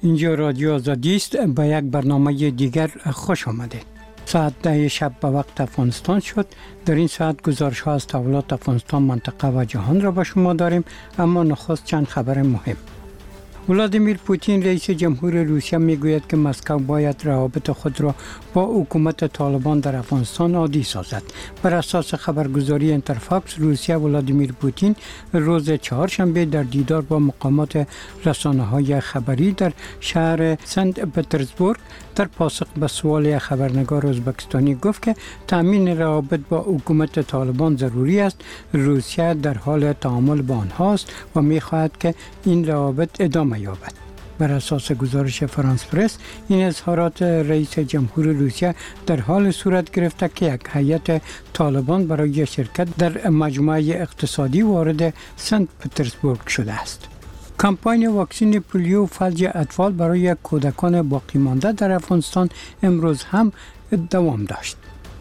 اینجا رادیو آزادی است. به یک برنامه دیگر خوش آمدید. ساعت 10 شب به وقت افغانستان شد. در این ساعت گزارش ها از تحولات افغانستان، منطقه و جهان را به شما داریم، اما نخست چند خبر مهم. ولادیمیر پوتین رئیس جمهور روسیه میگوید که مسکو باید روابط خود را با حکومت طالبان در افغانستان عادی سازد. بر اساس خبرگزاری اینترفاکس، روسیه ولادیمیر پوتین روز چهارشنبه در دیدار با مقامات رسانه‌های خبری در شهر سنت پترزبورگ در پاسخ به سوال خبرنگار ازبکستانی گفت که تامین روابط با حکومت طالبان ضروری است. روسیه در حال تعامل با آنهاست و می‌خواهد که این روابط ادامه یابد. بر اساس گزارش فرانس پرس، این اظهارات رئیس جمهور روسیه در حال صورت گرفته که یک هیئت طالبان برای شرکت در مجمع اقتصادی وارد سنت پترزبورگ شده است. کمپاین واکسن پولیو فلج اطفال برای کودکان باقی مانده در افغانستان امروز هم دوام داشت.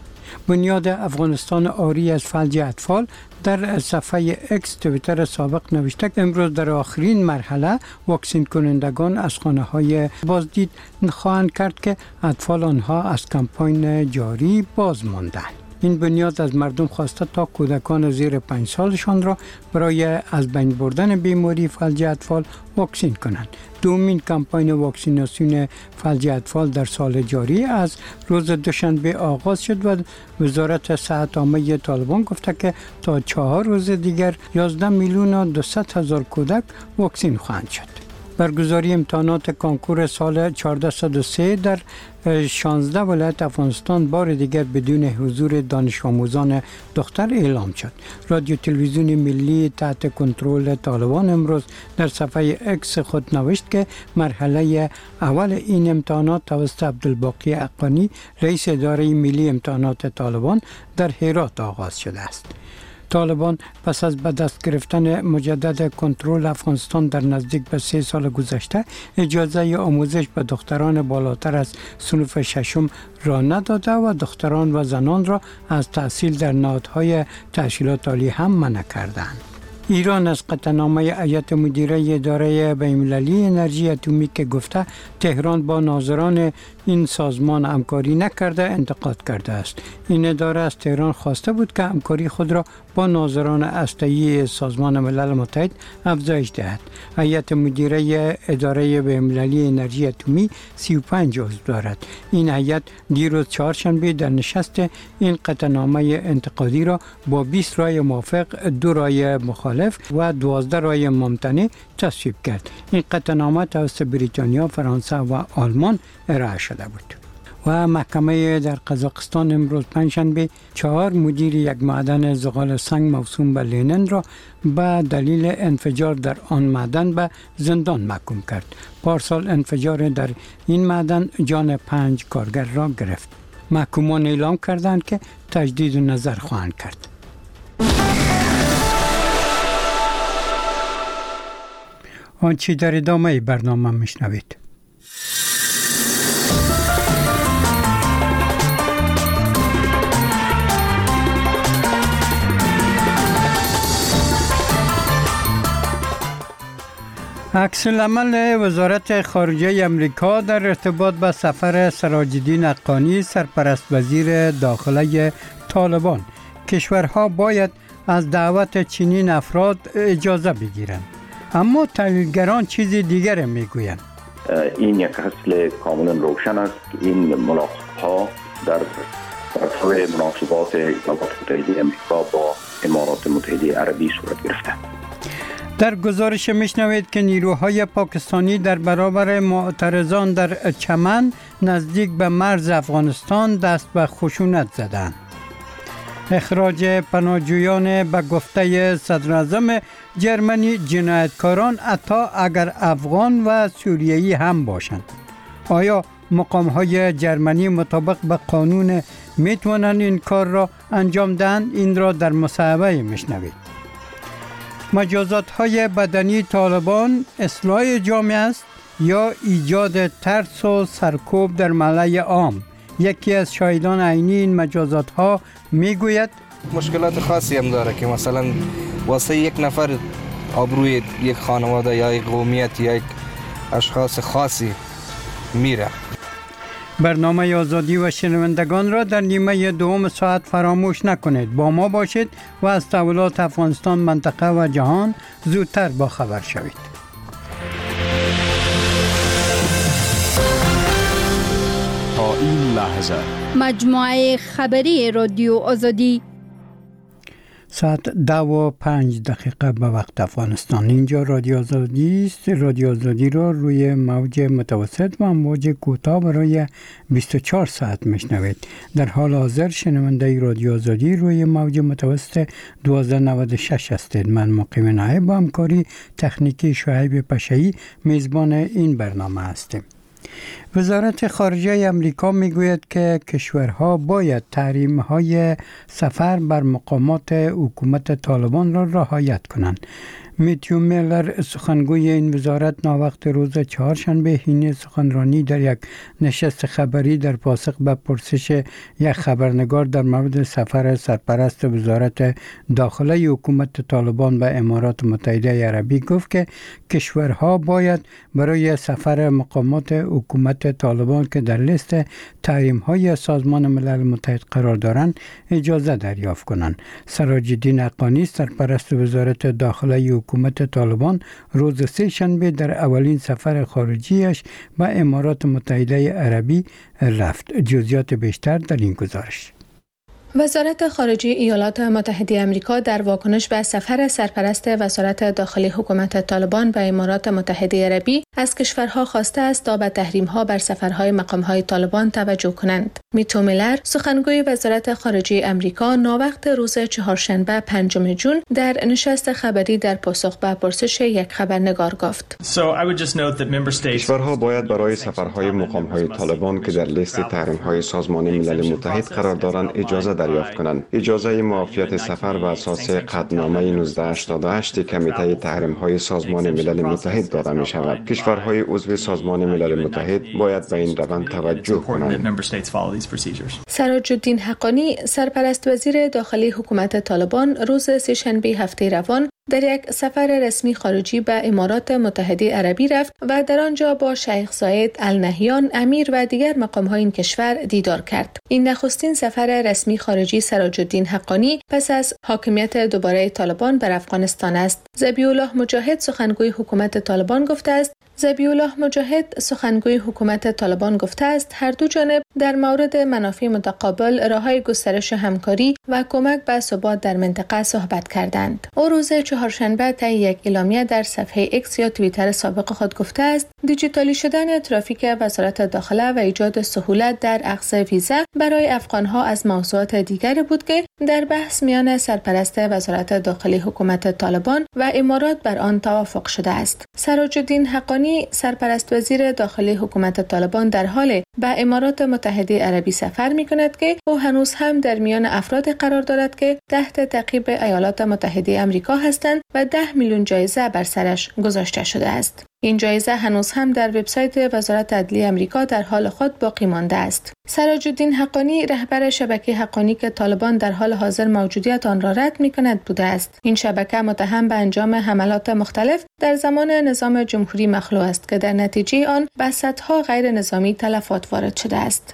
بنیاد افغانستان آری از فلج اطفال در صفحه اکس توییتر سابق نوشته امروز در آخرین مرحله واکسین کنندگان از خانه‌های بازدید خواهند کرد که اطفال آنها از کمپاین جاری باز ماندند. این بنیاد از مردم خواسته تا کودکان زیر 5 سالشان را برای از بین بردن بیماری فلج اطفال واکسین کنند. دومین کمپاین واکسیناسیون فلج اطفال در سال جاری از روز دوشنبه آغاز شد و وزارت صحت عامه طالبان گفته که تا 4 روز دیگر 11,200,000 کودک واکسین خواهند شد. برگزاری امتحانات کنکور سال 1403 در 16 ولایت افغانستان بار دیگر بدون حضور دانش آموزان دختر اعلام شد. رادیو تلویزیون ملی تحت کنترل طالبان امروز در صفحه اکس خود نوشت که مرحله اول این امتحانات توسط عبدالباقی حقانی، رئیس اداره ملی امتحانات طالبان، در هرات آغاز شده است. طالبان پس از به دست گرفتن مجدد کنترل افغانستان در نزدیک به 3 سال گذشته اجازه آموزش به دختران بالاتر از صنف ششم را نداده و دختران و زنان را از تحصیل در نهادهای تحصیلات عالی هم منع کردند. ایران از قطعنامه هیئت مدیره اداره بین‌المللی انرژی اتمی که گفته تهران با ناظران این سازمان همکاری نکرده انتقاد کرده است. این اداره از تهران خواسته بود که همکاری خود را با ناظران هسته‌ای سازمان ملل متحد افزایش دهد. هیئت مدیره اداره بین‌المللی انرژی اتمی 35 عضو دارد. این هیئت دیروز چهارشنبه در نشست این قطعنامه انتقادی را با 20 رای موافق، 2 رای مخالف و 12 رای ممتنع تصویب کرد. این قطعنامه توسط بریتانیا، فرانسه و آلمان ارائه شده بود. و محکمه در قزاقستان امروز پنجشنبه 4 مدیر یک معدن زغال سنگ موسوم به لنین را به دلیل انفجار در آن معدن به زندان محکوم کرد. پارسال انفجار در این معدن جان 5 کارگر را گرفت. محکومان اعلام کردند که تجدید نظر خواهند کرد. آنچه در ادامه برنامه میشنوید. عکس العمل وزارت خارجه امریکا در ارتباط به سفر سراج‌الدین حقانی، سرپرست وزیر داخله طالبان. کشورها باید از دعوت چنین افراد اجازه بگیرند، اما تحلیلگران چیز دیگر میگویند. این یک اصل کاملا روشن است. این ملاقات‌ها در طرف مناسبات ایالات متحده امریکا با امارات متحده عربی صورت گرفته. در گزارش میشنوید که نیروهای پاکستانی در برابر معترضان در چمن نزدیک به مرز افغانستان دست به خشونت زدند. اخراج پناهجویان به گفته صدراعظم جرمنی جنایتکاران حتی اگر افغان و سوریایی هم باشند. آیا مقام‌های جرمنی مطابق به قانون میتوانند این کار را انجام دهند؟ این را در مصاحبه میشنوید. مجازات‌های بدنی طالبان اصلاح جامعه است یا ایجاد ترس و سرکوب در ملأ عام؟ یکی از شاهدان عینی این مجازات‌ها میگوید مشکلات خاصی هم داره که مثلا واسه یک نفر آبروی یک خانواده یا یک قومیت یا یک اشخاص خاصی میره. برنامه آزادی و شنوندگان را در نیمه دوم ساعت فراموش نکنید. با ما باشید و از تحولات افغانستان، منطقه و جهان زودتر با خبر شوید. تا این لحظه مجموعه خبری رادیو آزادی ساعت 10:05 به وقت افغانستان. اینجا رادیو آزادی است. رادیو آزادی را روی موج متوسط و موج کوتاه برای 24 ساعت میشنوید. در حال حاضر شنونده رادیو آزادی روی موج متوسط 1296 هستید. من مقیم نایب با همکاری تکنیکی شعیب پشه‌ای میزبان این برنامه هستیم. وزارت خارجه امریکا میگوید که کشورها باید تحریم‌های سفر بر مقامات حکومت طالبان را رعایت کنند. میتیو میلر سخنگوی این وزارت ناوقت روز چهارشنبه حین سخنرانی در یک نشست خبری در پاسخ به پرسش یک خبرنگار در مورد سفر سرپرست وزارت داخله حکومت طالبان به امارات متحده عربی گفت که کشورها باید برای سفر مقامات حکومت طالبان که در لیست تحریم‌های سازمان ملل متحد قرار دارند اجازه دریافت کنند. سراج الدین حقانی سرپرست وزارت داخله حکومت طالبان روز سه‌شنبه در اولین سفر خارجیش به امارات متحده عربی رفت. جزئیات بیشتر در این گزارش. وزارت خارجه ایالات متحده آمریکا در واکنش به سفر سرپرست وزارت داخلی حکومت طالبان به امارات متحده عربی از کشورها خواسته است تا به تحریم‌ها بر سفرهای مقام‌های طالبان توجه کنند. میتو میلر سخنگوی وزارت خارجه آمریکا ناوقت روز چهارشنبه 5 جون در نشست خبری در پاسخ به پرسش یک خبرنگار گفت: کشورها باید برای سفرهای مقام‌های طالبان که در لیست تحریم‌های سازمان ملل متحد قرار دارند اجازه دریافت کنند. اجازه معافیت سفر بر اساس قطعنامه 1988 کمیته تحریم‌های سازمان ملل متحد داده می‌شود. کشورهای عضو سازمان ملل متحد باید به این روند توجه کنند. سراج الدین حقانی سرپرست وزیر داخلی حکومت طالبان روز سه‌شنبه هفته روان در یک سفر رسمی خارجی به امارات متحده عربی رفت و در آنجا با شیخ زاید النهیان امیر و دیگر مقام‌های این کشور دیدار کرد. این نخستین سفر رسمی خارجی سراج الدین حقانی پس از حاکمیت دوباره طالبان بر افغانستان است. ذبیح الله مجاهد سخنگوی حکومت طالبان گفته است هر دو جانب در مورد منافع متقابل راه‌های گسترش همکاری و کمک به ثبات در منطقه صحبت کردند. او روز چهارشنبه طی یک اعلامیه در صفحه ایکس یا توییتر سابق خود گفته است دیجیتالی شدن ترافیک وزارت داخله و ایجاد سهولت در اخذ ویزا برای افغانها از موضوعات دیگری بود که در بحث میان سرپرست وزارت داخلی حکومت طالبان و امارات بر آن توافق شده است. سراج الدین حقانی سرپرست وزیر داخلی حکومت طالبان در حال به امارات متحده عربی سفر می‌کند که او هنوز هم در میان افراد قرار دارد که تحت تعقیب ایالات متحده آمریکا هستند و 10 میلیون جایزه بر سرش گذاشته شده است. این جایزه هنوز هم در وبسایت وزارت عدلیه آمریکا در حال خود باقی مانده است. سراج الدین حقانی رهبر شبکه حقانی که طالبان در حال حاضر موجودیت آن را رد می‌کند بوده است. این شبکه متهم به انجام حملات مختلف در زمان نظام جمهوری مخلوع است که در نتیجه آن به صدها غیر نظامی تلفات وارد شده است.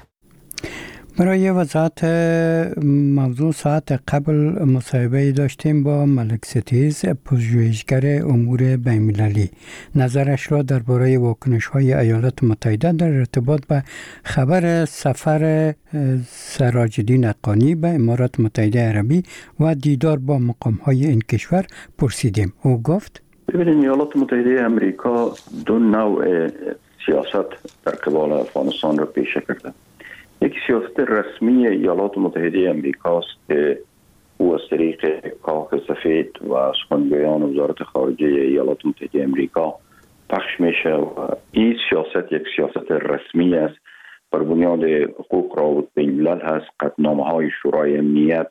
برای وضاحت موضوع ساعت قبل مصاحبه داشتیم با ملک ستیز پژوهشگر امور بین‌المللی. نظرش را درباره واکنش‌های ایالات متحده در ارتباط به خبر سفر سراج الدین حقانی به امارات متحده عربی و دیدار با مقام‌های این کشور پرسیدیم. او گفت: ببینید ایالات متحده آمریکا دو نوع سیاست در قبال افغانستان را پیشه کرده. یک سیاست رسمی ایالات متحده آمریکا است که او از طریق کاخ سفید و سخنگویان وزارت خارجه ایالات متحده آمریکا پخش میشه و این سیاست یک سیاست رسمی است، بر بنیاد حقوق روابط بین‌الملل هست. قطعنامه‌های شورای امنیت،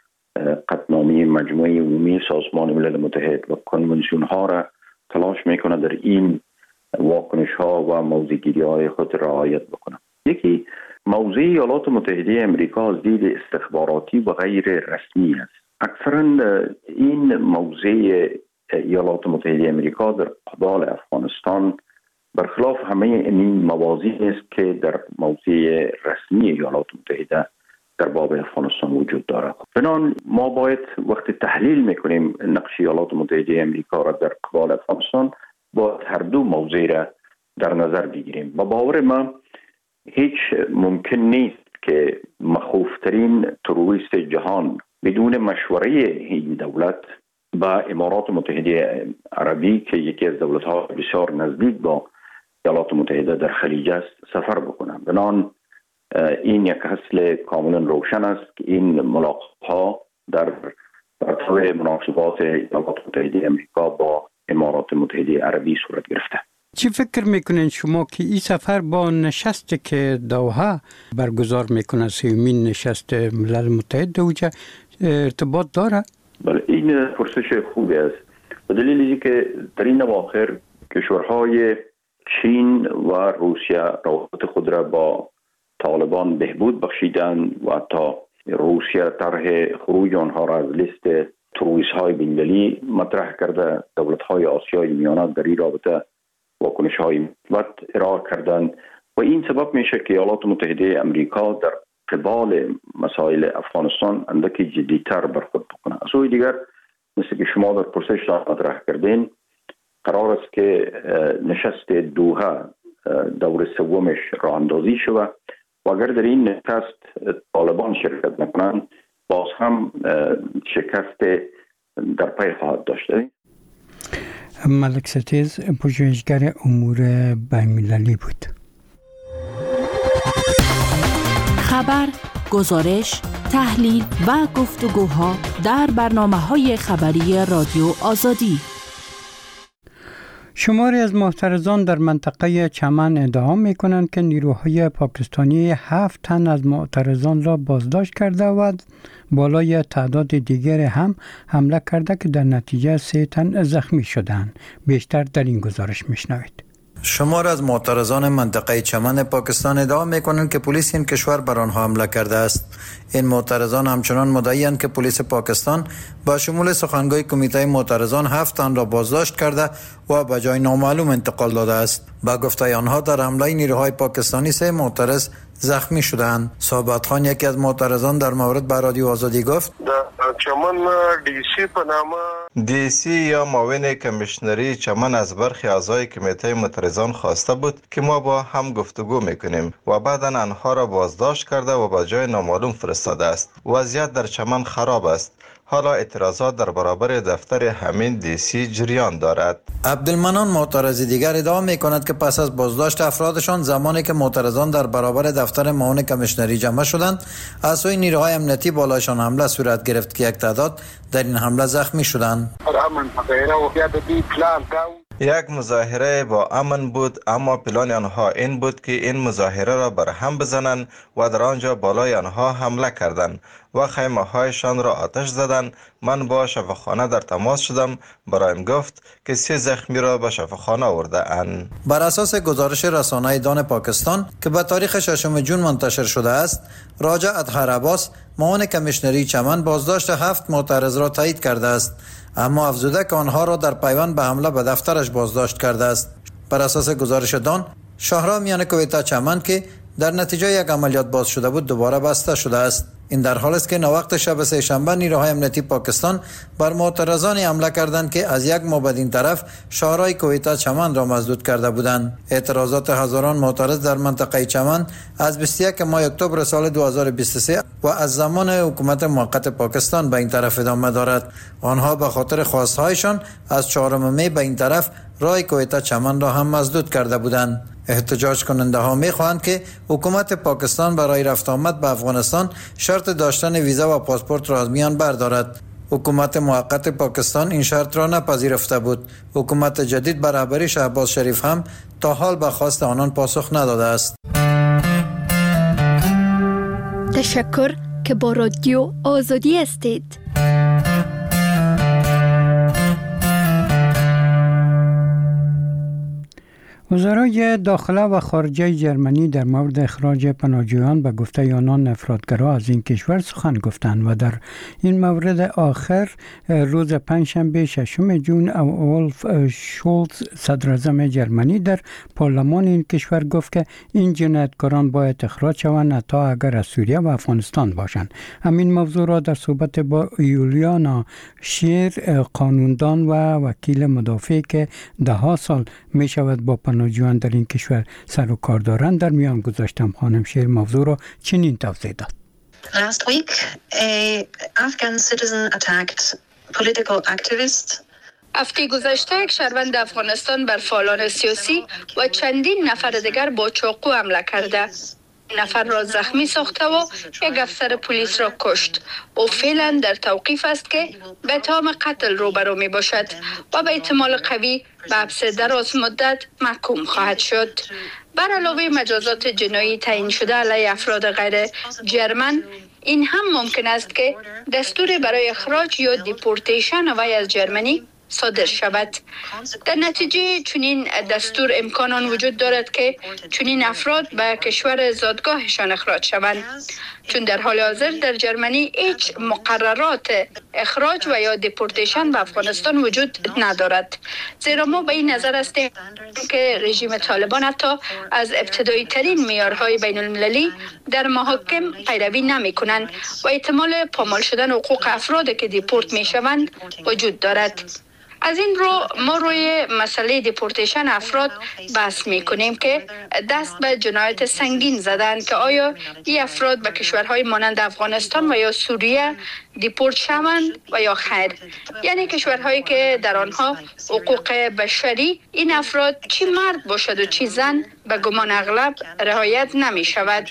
قطعنامه مجموعه عمومی سازمان ملل متحد و کنونسیون ها را تلاش میکنه در این واکنش ها و موضع‌گیری های خود رعایت بکنه. یکی موضع ایالات متحده آمریکا از دید استخباراتی و غیر رسمی است. اکثرا این موضع ایالات متحده آمریکا در قبال افغانستان برخلاف همه این موازین است که در موضع رسمی ایالات متحده در باب افغانستان وجود دارد. بنابراین ما باید وقتی تحلیل میکنیم نقش ایالات متحده امریکا را در قبال افغانستان باید هر دو موضع را در نظر بگیریم. با باور ما هیچ ممکن نیست که مخوفترین تروریست جهان بدون مشوره این دولت با امارات متحده عربی که یکی از دولت‌ها بسیار نزدیک با ایالات متحده در خلیج است سفر بکنند. بنابراین این یک اصل کاملا روشن است که این ملاقات‌ها در پرتو مناسبات ایالات متحده امریکا با امارات متحده عربی صورت گرفته. چی فکر میکنین شما که این سفر با نشستی که دوحه برگزار میکنه، سومین نشست ملل متحد اوجه ارتباط داره؟ بله، این پرسش خوبی است. به دلیل اینکه در این اواخر کشورهای چین و روسیه روابط خود را با طالبان بهبود بخشیدند و حتی روسیه طرح خروج آنها را از لیست تروریست‌های بین‌المللی مطرح کرده. دولت‌های آسیای میانه در این رابطه واکنش‌های مثبت ارائه کردند و این سبب میشه که ایالات متحده امریکا در قبال مسائل افغانستان اندکی جدی‌تر برخورد بکنه. از سوی دیگر مثل که شما در پرسش مطرح کردین، قرار است که نشست دوحه دور سومش راه اندازی شود و اگر در این نشست طالبان شرکت نکنند باز هم شکست در پی خواهد داشت. ملک ستیز پژوهشگر امور بین‌المللی بود. خبر، گزارش، تحلیل و گفتگوها در برنامه‌های خبری رادیو آزادی. شماری از معترضان در منطقه چمن ادعا می‌کنند که نیروهای پاکستانی 7 تن از معترضان را بازداشت کرده و بالای تعداد دیگر هم حمله کرده که در نتیجه 3 تن زخمی شدند. بیشتر در این گزارش می‌شنوید. شمار از معترضان منطقه چمن پاکستان ادعا می‌کنند که پلیس این کشور بر آنها حمله کرده است. این معترضان همچنان مدعی‌اند که پلیس پاکستان با شمول سخنگوی کمیته معترضان 7 تن را بازداشت کرده و به جای نامعلوم انتقال داده است. با گفته آنها در حمله نیروهای پاکستانی 3 معترض زخمی شدند. صحبت خان یکی از معترضان در مورد به رادیو آزادی گفت: چمن ډي سي په نامه ډي سي یا معاون کمیشنری چمن از برخی اعضای کمیته معترضان خواسته بود که ما با هم گفتگو میکنیم و بعداً آنها را بازداشت کرده و به جای نامعلوم فرستاده است. وضعیت در چمن خراب است. حالا اعتراضات در برابر دفتر همین دی سی جریان دارد. عبدالمنان معترض دیگر ادعا می کند که پس از بازداشت افرادشان زمانی که معترضان در برابر دفتر معاون کمیشنری جمع شدند از سوی نیروهای امنیتی بالایشان حمله صورت گرفت که یک تعداد در این حمله زخمی شدند. یک مظاهره با امن بود، اما پلان آنها این بود که این مظاهره را بر هم بزنند و در آنجا بالای آنها حمله کردند و خیمه هایشان را آتش زدند. من با شفاخانه در تماس شدم، برایم گفت که 3 زخمی را به شفاخانه آورده اند. بر اساس گزارش رسانه دان پاکستان که به تاریخ 6 جون منتشر شده است، راجع اطهر عباس معاون کمیشنری چمن بازداشت 7 معترض را تایید کرده است، اما افزوده که آنها را در پیوند به حمله به دفترش بازداشت کرده است. بر اساس گزارش دان، شاهراه میان کویتا چمن که در نتیجه یک عملیات باز شده بود دوباره بسته شده است. این در حال است که ناوقت شب سه شنبه نیروهای امنیتی پاکستان بر معترضانی حمله کردند که از یک مابدین طرف شاهراه کویتا چمن را مسدود کرده بودند. اعتراضات هزاران معترض در منطقه چمن از 21 ماه اکتبر سال 2023 و از زمان حکومت موقت پاکستان به این طرف ادامه دارد. آنها به خاطر خواستهایشان از 4 می به این طرف راه کویتا چمن را هم مسدود کرده بودند. احتجاج کننده ها می خواهند که حکومت پاکستان برای رفت آمد به افغانستان شرط داشتن ویزا و پاسپورت را از میان بردارد. حکومت موقت پاکستان این شرط را نپذیرفته بود. حکومت جدید به رهبری شهباز شریف هم تا حال به خواست آنان پاسخ نداده است. تشکر که با رادیو آزادی هستید. وزرای داخله و خارجه جرمنی در مورد اخراج پناهجویان به گفته آنان افرادگرا از این کشور سخن گفتند و در این مورد آخر روز پنجشنبه 6 جون اولف شولز صدر اعظم جرمنی در پارلمان این کشور گفت که این جنایتکاران باید اخراج شوند حتی اگر از سوریه و افغانستان باشند. همین موضوع را در صحبت با یولیانا شیر قانوندان و وکیل مدافع که 10 سال می شود با پناهجویان در این کشور سر و کار دارند در میان گذاشتم. خانم شیر موضوع را چنین توضیح داد. Last week, a Afghan citizen attacked political activist. هفته گذشته یک شهروند افغانستان بر فعالان سیاسی و چندین نفر دیگر با چاقو حمله کرده. نفر را زخمی ساخته و یک افسر پلیس را کشت. او فعلا در توقیف است که به اتهام قتل روبرو می باشد و به احتمال قوی به حبس دراز مدت محکوم خواهد شد. بر علاوه مجازات جنایی تعیین شده علیه افراد غیر جرمن، این هم ممکن است که دستور برای اخراج یا دیپورتیشن وی از جرمنی صادر شود. در نتیجه چنین دستور امکان آن وجود دارد که چنین افراد به کشور زادگاهشان اخراج شوند، چون در حال حاضر در جرمنی هیچ مقررات اخراج و یا دیپورتیشن به افغانستان وجود ندارد. زیرا ما به این نظر هستیم که رژیم طالبان حتی از ابتدایی ترین معیارهای بین المللی در محاکم پیروی نمی کنند و احتمال پامال شدن حقوق افراد که دیپورت می شوند وجود دارد. از این رو ما روی مسئله دیپورتیشن افراد بحث می کنیم که دست به جنایت سنگین زدند که آیا این افراد به کشورهای مانند افغانستان و یا سوریه دیپورت شوند و یا خیر، یعنی کشورهایی که در آنها حقوق بشری این افراد چی مرد باشد و چی زن به گمان اغلب رعایت نمی شود.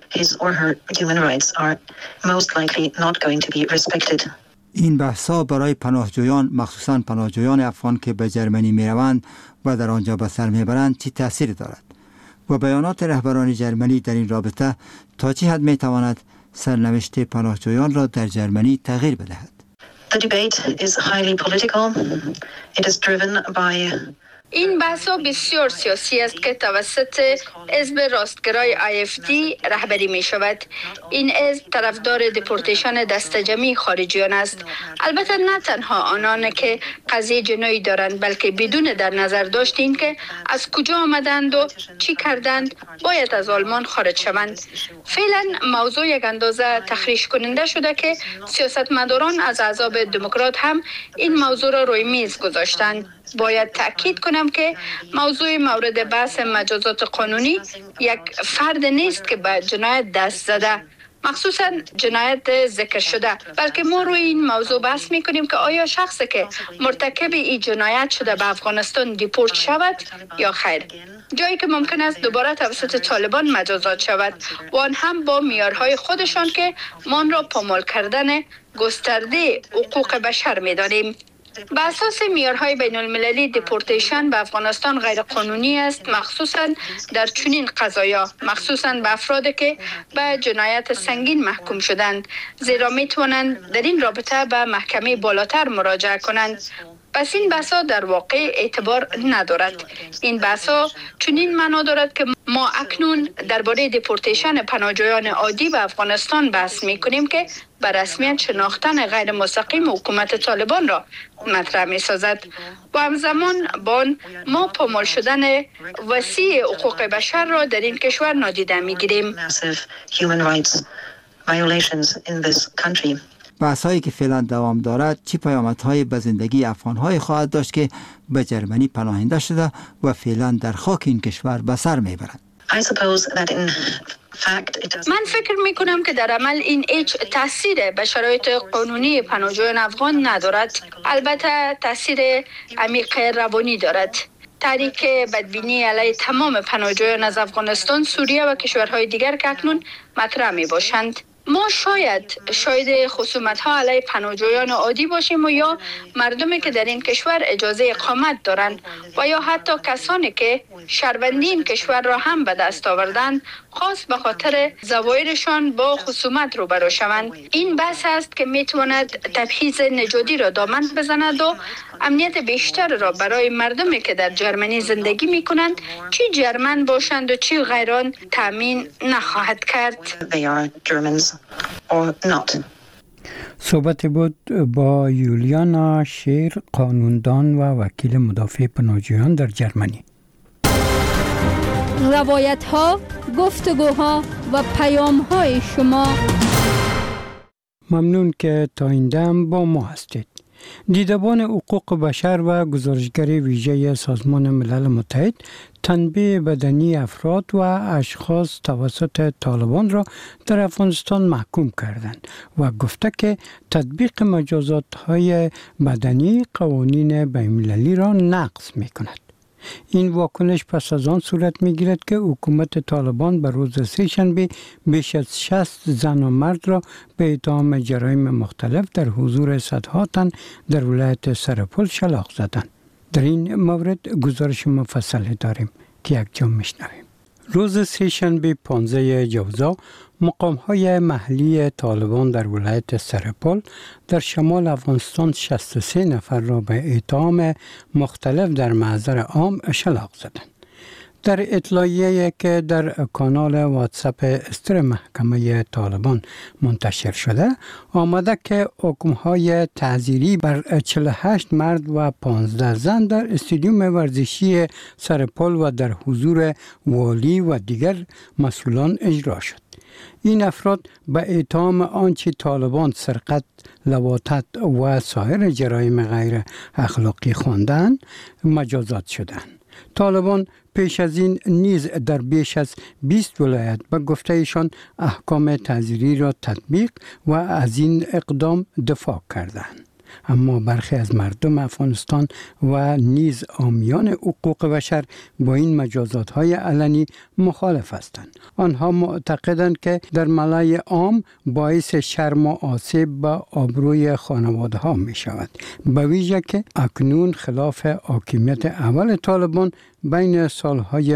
این بحث‌ها برای پناهجویان، مخصوصاً پناهجویان افغان که به جرمنی می‌روند و در آنجا به سر می‌برند چه تأثیری دارد و بیانات رهبران جرمنی در این رابطه تا چه حد می‌تواند سرنوشت پناهجویان را در جرمنی تغییر بدهد؟ The debate is highly political. It is driven by این بحث بسیار سیاسی است که توسط حزب راستگرای IFD رهبری می شود. این حزب طرفدار دیپورتیشن دست جمعی خارجیان است. البته نه تنها آنان که قضیه جنایی دارند، بلکه بدون در نظر داشت این که از کجا آمدند و چی کردند باید از آلمان خارج شوند. فعلا موضوع یک اندازه تخریش کننده شده که سیاستمداران از احزاب دموکرات هم این موضوع را روی میز گذاشتند. باید تأکید کنم که موضوع مورد بحث مجازات قانونی یک فرد نیست که به جنایت دست زده، مخصوصا جنایت ذکر شده، بلکه ما روی این موضوع بحث می کنیم که آیا شخصی که مرتکب این جنایت شده به افغانستان دیپورت شود یا خیر، جایی که ممکن است دوباره توسط طالبان مجازات شود و آن هم با معیارهای خودشان که ما آن را پامال کردن گسترده حقوق بشر می دانیم. به اساس معیارهای بین المللی دیپورتیشن به افغانستان غیر قانونی است، مخصوصا در چنین قضایا، مخصوصا به افرادی که به جنایت سنگین محکوم شدند، زیرا می توانند در این رابطه به محکمه بالاتر مراجعه کنند. پس این بحثا در واقع اعتبار ندارد. این بحثا چنین معنا دارد که ما اکنون درباره دیپورتیشن پناهجویان عادی به افغانستان بحث می کنیم که به رسمیت شناختن غیر مستقیم حکومت طالبان را مطرح می سازد و همزمان با آن ما پامال شدن وسیع حقوق بشر را در این کشور نادیده می گیریم. بحث‌هایی که فعلا دوام دارد چه پیامدهایی به زندگی افغان‌های خواهد داشت که به جرمنی پناهنده شده و فعلا در خاک این کشور به سر میبرند؟ من فکر می کنم که در عمل این هیچ تاثیر به شرایط قانونی پناهجویان افغان ندارد. البته تاثیر عمیق روانی دارد. تحریک بدبینی علیه تمام پناهجویان از افغانستان، سوریه و کشورهای دیگر که اکنون مطرح می باشند. ما شاید خصومت‌ها علیه پناهجویان عادی باشیم و یا مردمی که در این کشور اجازه اقامت دارند و یا حتی کسانی که شهروندی این کشور را هم به دست آوردند خاص به خاطر ظواهرشان با خصومت روبرو شوند. این بحث است که میتواند تبعیض نژادی را دامن بزند و امنیت بیشتر را برای مردمی که در جرمنی زندگی میکنند، چی جرمن باشند و چی غیران، تامین نخواهد کرد. صحبت بود با یولیانا شیر، قانوندان و وکیل مدافع پناهجویان در جرمنی. روایت ها، گفتگوها و پیام های شما. ممنون که تا این دم با ما هستید. دیدبان حقوق بشر و گزارشگر ویژه سازمان ملل متحد تنبیه بدنی افراد و اشخاص توسط طالبان را در افغانستان محکوم کردند و گفته که تطبیق مجازات‌های بدنی قوانین بین‌المللی را نقض می‌کند. این واکنش پس از آن صورت می‌گیرد که حکومت طالبان به روز سه‌شنبه بیش از 60 زن و مرد را به اتهام جرایم مختلف در حضور صدها تن در ولایت سرپل شلاق زدند. در این مورد گزارش مفصل داریم که یک جا میشنویم. روز سه‌شنبه 15 جوزا مقام‌های محلی طالبان در ولایت سرپل در شمال افغانستان 63 نفر را به اتهام مختلف در محضر عام شلاق زدند. در اطلاعیه‌ای که در کانال واتساپ استر محکمه طالبان منتشر شده آمده که حکم‌های تعزیری بر 48 مرد و 15 زن در استادیوم ورزشی سرپل و در حضور والی و دیگر مسئولان اجرا شد. این افراد به اتهام آنچه طالبان سرقت، لواطت و سایر جرایم غیر اخلاقی خواندند مجازات شدند. طالبان پیش از این نیز در بیش از 20 ولایت به گفته ایشان احکام تعزیری را تطبیق و از این اقدام دفاع کردند. اما برخی از مردم افغانستان و نیز حامیان حقوق بشر با این مجازات‌های علنی مخالف هستند. آنها معتقدند که در ملای عام باعث شرم و آسیب به آبروی خانواده‌ها می‌شود، به ویژه که اکنون خلاف حاکمیت اول طالبان بین سالهای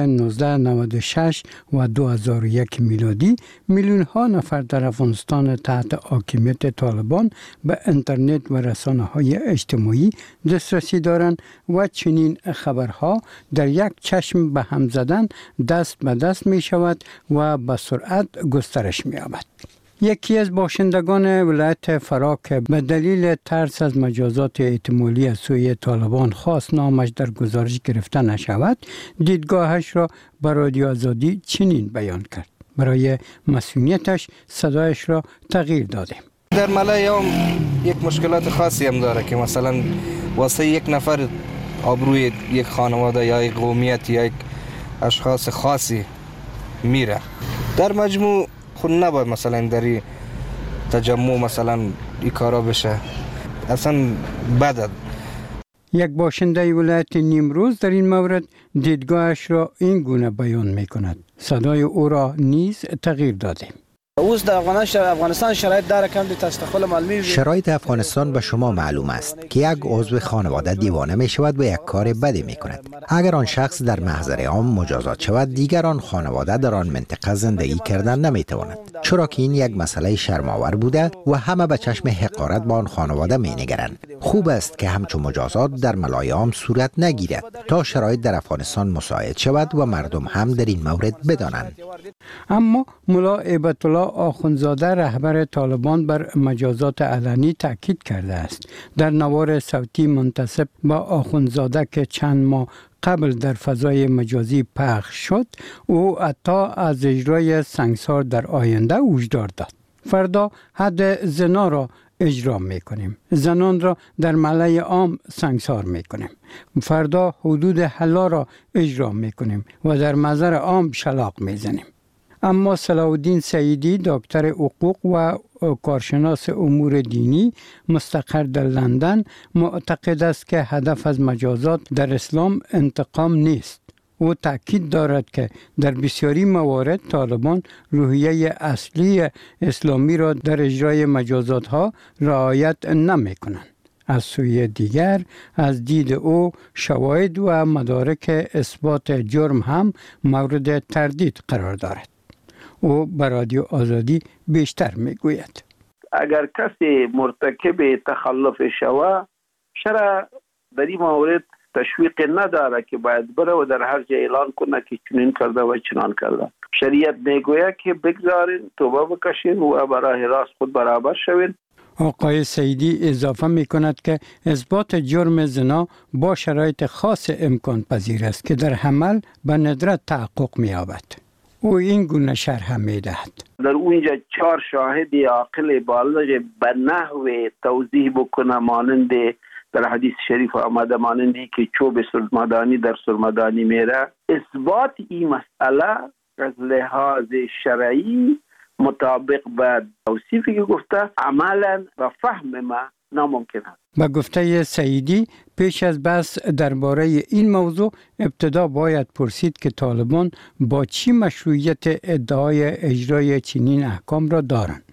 1996 و 2001 میلادی میلیون‌ها نفر در افغانستان تحت حاکمیت طالبان به اینترنت و رسانه‌های اجتماعی دسترسی دارند و چنین خبرها در یک چشم به هم زدن دست به دست می شود و به سرعت گسترش می یابد. یکی از باشندگان ولایت فرا که به دلیل ترس از مجازات احتمالی از سوی طالبان خواست نامش در گزارش گرفته نشود، دیدگاهش را به رادیو آزادی چنین بیان کرد. برای مسئولیتش صدایش را تغییر دادیم. در ملای عام یک مشکلات خاصی هم داره که مثلا واسه یک نفر آبروی یک خانواده یا یک قومیت یا یک اشخاص خاصی میره. در مجموع خود نباید مثلا در این تجمع مثلا این کارا بشه، اصلا بده. یک باشنده ولایت نیمروز در این مورد دیدگاهش را این گونه بیان می کند. صدای او را نیز تغییر دادیم. شرایط افغانستان به شما معلوم است که یک عضو خانواده دیوانه می شود و یک کار بدی می کند. اگر آن شخص در محضر عام مجازات شود، دیگر آن خانواده در آن منطقه زندگی کردن نمی تواند، چرا که این یک مسئله شرم‌آور بوده و همه به چشم حقارت به آن خانواده می نگرند. خوب است که همچون مجازات در ملای عام صورت نگیرد تا شرایط در افغانستان مساعد شود و مردم هم در این مورد بدانند. اما ملا هیبت الله آخوندزاده رهبر طالبان بر مجازات علنی تاکید کرده است. در نوار صوتی منتسب به آخوندزاده که چند ماه قبل در فضای مجازی پخش شد، او حتی از اجرای سنگسار در آینده هشدار داد. فردا حد زنا را اجرا میکنیم. زنان را در ملای عام سنگسار میکنیم. فردا حدود حلا را اجرا میکنیم و در محضر عام شلاق میزنیم. اما صلاح الدین سعیدی، دکتر حقوق و کارشناس امور دینی مستقر در لندن، معتقد است که هدف از مجازات در اسلام انتقام نیست. او تاکید دارد که در بسیاری موارد طالبان روحیه اصلی اسلامی را در اجرای مجازات ها رعایت نمی کنند. از سوی دیگر از دید او شواهد و مدارک اثبات جرم هم مورد تردید قرار دارد. او به رادیو آزادی بیشتر میگوید. اگر کسی مرتکب تخلف شود، شرع در این مورد تشویق نداره که باید بره و در هر جا اعلان کنه که چنین کرده و چنان کرده. شریعت میگوید که بگذارین، توبه بکشین و برای راست خود برابر شوین. آقای سیدی اضافه می کند که اثبات جرم زنا با شرایط خاص امکان پذیر است که در عمل به ندرت تحقق می یابد. او این گونه شرح می دهد. در اونجا 4 شاهد عاقل بالغ به نحو توضیح بکنه، مانند در حدیث شریف آمده مانندی که چوب سرمدانی در سرمدانی میره. اثبات این مسئله از لحاظ شرعی مطابق به توصیفی که گفته عملا و فهم ما ناممکن است. به گفته سعیدی پیش از بحث درباره این موضوع ابتدا باید پرسید که طالبان با چی مشروعیت ادعای اجرای چنین احکام را دارند.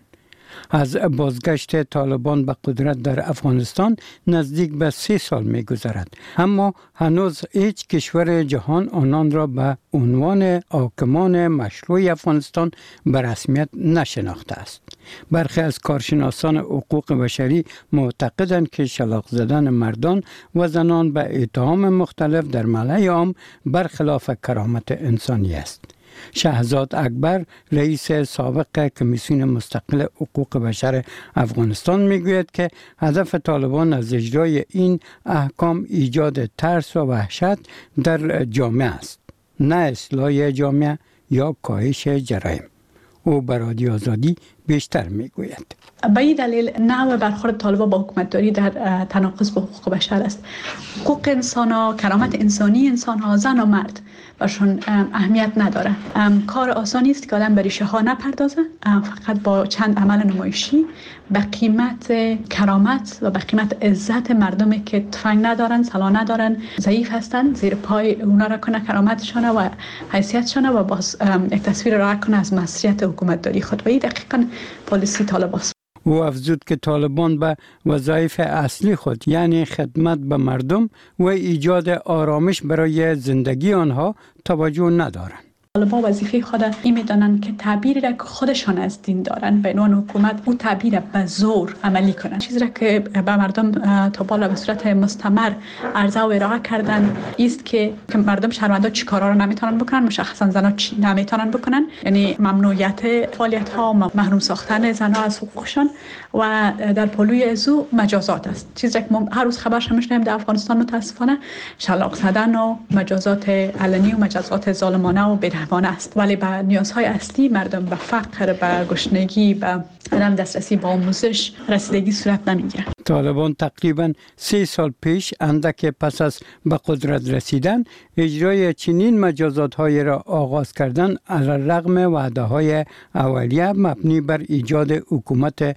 از بازگشت طالبان به قدرت در افغانستان نزدیک به 3 سال می گذرد، اما هنوز هیچ کشور جهان آنان را به عنوان حاکمان مشروع افغانستان به رسمیت نشناخته است. برخی از کارشناسان حقوق بشری معتقدند که شلاق زدن مردان و زنان به اتهام مختلف در ملأ عام برخلاف کرامت انسانی است. شهزاد اکبر رئیس سابق کمیسیون مستقل حقوق بشر افغانستان میگوید که هدف طالبان از اجرای این احکام ایجاد ترس و وحشت در جامعه است، نه اصلاح جامعه یا کاهش جرایم. او به رادیو آزادی بیشتر میگوید. به این دلیل نوع برخورد طالبان با حکومتداری در تناقض با حقوق بشر است. حقوق انسان ها، کرامت انسانی انسان ها، زن و مرد برشون اهمیت نداره. کار آسانی است که آدم به ریشه ها نپردازه، فقط با چند عمل نمایشی به قیمت کرامت و به قیمت عزت مردمی که تفنگ ندارن، سلاح ندارن، ضعیف هستن، زیر پای اونا را کنه کرامتشان و حیثیتشان و باز یک تصویر را کنه از مسئولیت حکومتداری خود. و این دقیقاً پالیسی طالبان است. او افزود که طالبان به وظایف اصلی خود یعنی خدمت به مردم و ایجاد آرامش برای زندگی آنها توجه ندارند. طالبان وظیفه خود این میدانند که تعبیری را که خودشان از دین دارند به عنوان حکومت او تعبیر را به زور عملی کنند. چیزی را که به مردم تا بالا به صورت مستمر عرضه و ارائه کردن است که مردم شهروندان چی کارا را نمیتونن بکنن، مشخصا زنها چی نمیتونن بکنن، یعنی ممنوعیت فعالیت ها، محروم ساختن زنها از حقوقشان و در پلوی ازو مجازات است. چیزی که هر روز خبرش میشنویم در افغانستان متاسفانه شلاق زدن و مجازات علنی و مجازات ظالمانه و بدهمانه است، ولی به نیازهای اصلی مردم به فقر، به گشنگی، به عدم دسترسی به آموزش رسیدگی صورت نمیگیره. طالبان تقریباً 3 سال پیش اندک پس از به قدرت رسیدن اجرای چنین مجازات‌های را آغاز کردن، علیرغم وعده‌های اولیه مبنی بر ایجاد حکومت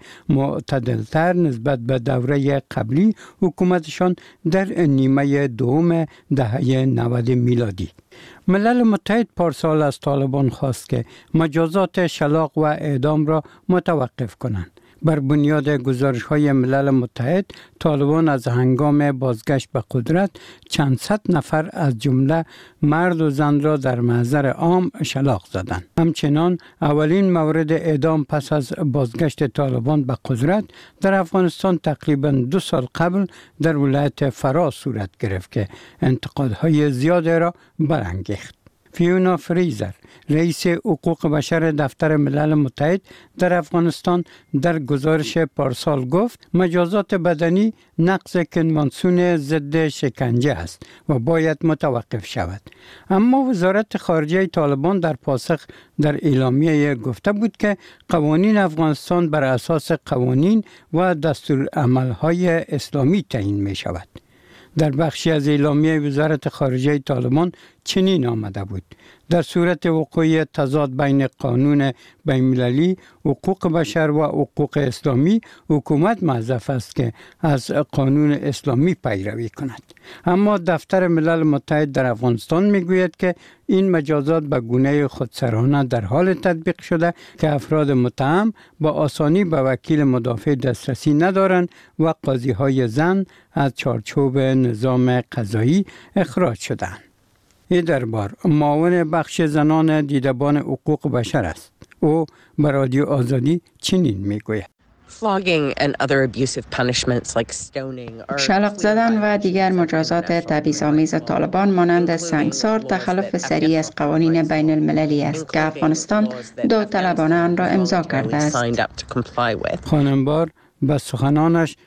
معتدلتر نسبت به دوره قبلی حکومتشان در نیمه دوم دهه 90 میلادی. ملل متحد پارسال از طالبان خواست که مجازات شلاق و اعدام را متوقف کنند. بر بنیاد گزارش‌های ملل متحد، طالبان از هنگام بازگشت به قدرت چند صد نفر از جمله مرد و زن را در محضر عام شلاق زدند. همچنان اولین مورد اعدام پس از بازگشت طالبان به قدرت در افغانستان تقریباً 2 سال قبل در ولایت فاراس صورت گرفت که انتقادهای زیاد را برانگیخت. فیونا فریزر، رئیس حقوق بشر دفتر ملل متحد در افغانستان، در گزارش پارسال گفت مجازات بدنی نقض کنوانسیون ضد شکنجه است و باید متوقف شود. اما وزارت خارجه طالبان در پاسخ در اعلامیه گفته بود که قوانین افغانستان بر اساس قوانین و دستورالعمل‌های اسلامی تعیین می شود. در بخشی از اعلامیه وزارت خارجه طالبان چنین آمده بود: در صورت وقوع تضاد بین قانون بین‌المللی، حقوق بشر و حقوق اسلامی، حکومت موظف است که از قانون اسلامی پیروی کند. اما دفتر ملل متحد در افغانستان میگوید که این مجازات به گونه خودسرانه در حال تطبیق شده که افراد متهم با آسانی به وکیل مدافع دسترسی ندارند و قاضی‌های زن از چارچوب نظام قضایی اخراج شدند. این دربار معاون بخش زنان دیدبان حقوق بشر است. او به رادیو آزادی چنین میگوید: شلاق زدن و دیگر مجازات تبعیض‌آمیز طالبان مانند سنگسار تخلف سریع از قوانین بین المللی است که افغانستان داوطلبانه آن را امضا کرده است. خانمبار به سخنانش